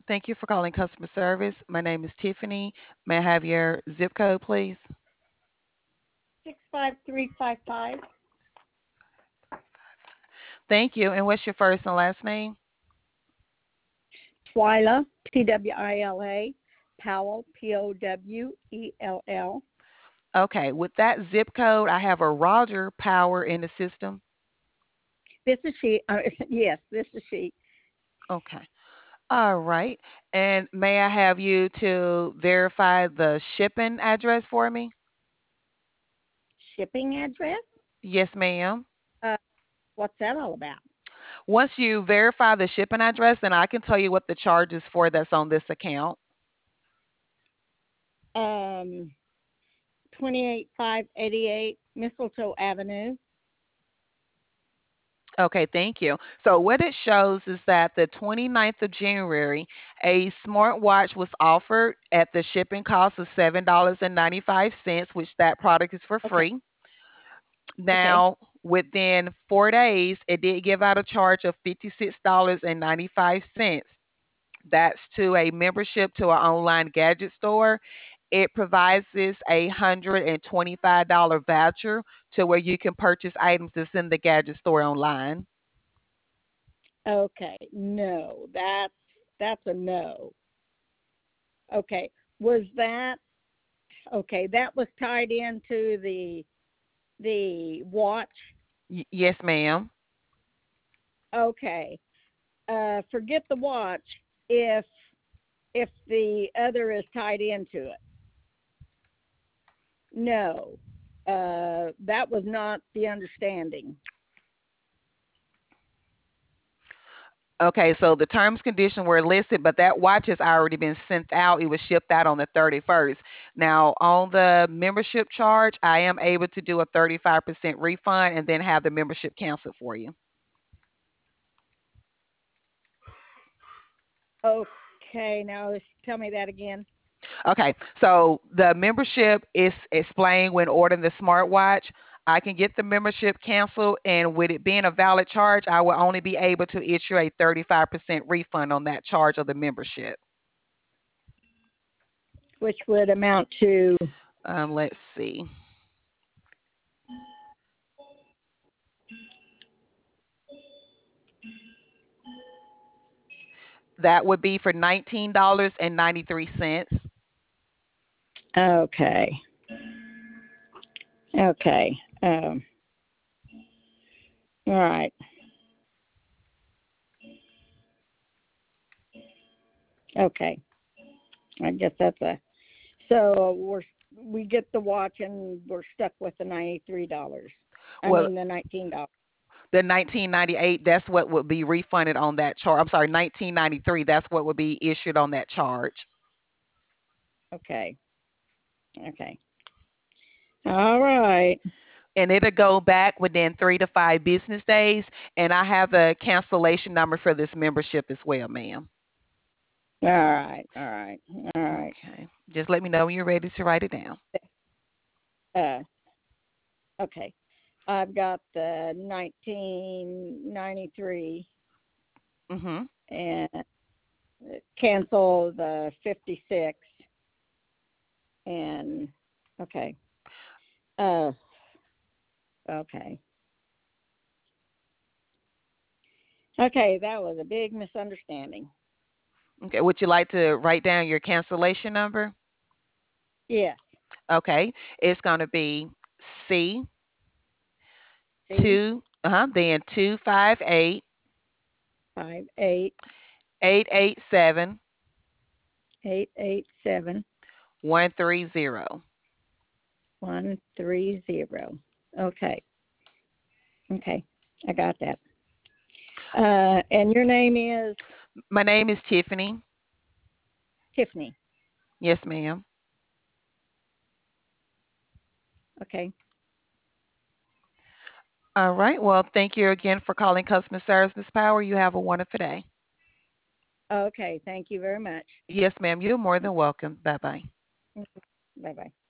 Thank you for calling customer service. My name is Tiffany. May I have your zip code, please? 65355. Thank you. And what's your first and last name? Twyla, Twila. Powell, Powell. Okay. With that zip code, I have a Roger Power in the system. This is she. Yes, this is she. Okay. All right. And may I have you to verify the shipping address for me? Shipping address? Yes, ma'am. Uh, what's that all about? Once you verify the shipping address, then I can tell you what the charge is for that's on this account. Um, 28588 Mistletoe Avenue. Okay, thank you. So what it shows is that the 29th of January, a smartwatch was offered at the shipping cost of $7.95, which that product is for Okay, free. okay, Now, within 4 days, it did give out a charge of $56.95. That's to a membership to an online gadget store. It provides this $125 voucher to where you can purchase items that's in the gadget store online. okay. No, that's a no. Okay, was that okay? That was tied into the watch. Yes, ma'am. Okay, forget the watch if if the other is tied into it. No, that was not the understanding. Okay, so the terms conditions were listed, but that watch has already been sent out. It was shipped out on the 31st. Now, on the membership charge, I am able to do a 35% refund and then have the membership canceled for you. Okay, now tell me that again. Okay, so the membership is explained when ordering the smartwatch. I can get the membership canceled, and with it being a valid charge, I will only be able to issue a 35% refund on that charge of the membership. Which would amount to Let's see. That would be for $19.93. okay, okay, all right, okay. I guess that's a so we get the watch and we're stuck with the $93. I Well, mean the $19. the 1998, that's what would be refunded on that charge. I'm sorry, 1993, that's what would be issued on that charge. Okay, okay, all right, And it'll go back within 3 to 5 business days. And I have a cancellation number for this membership as well, ma'am. all right, all right, all right. Okay. Just let me know when you're ready to write it down. Uh, okay, I've got the 1993 Mm-hmm. and cancel the 56 and okay. Uh, okay. Okay, that was a big misunderstanding. Okay. Would you like to write down your cancellation number? Yes. Okay. It's going to be C C two, then 258 58 887 887 130. 130. Okay. Okay. I got that. And your name is My name is Tiffany. Tiffany. Yes, ma'am. Okay. All right. Well, thank you again for calling customer service, Miss Power. You have a wonderful day. Okay. Thank you very much. Yes, ma'am. You're more than welcome. Bye bye. Bye bye.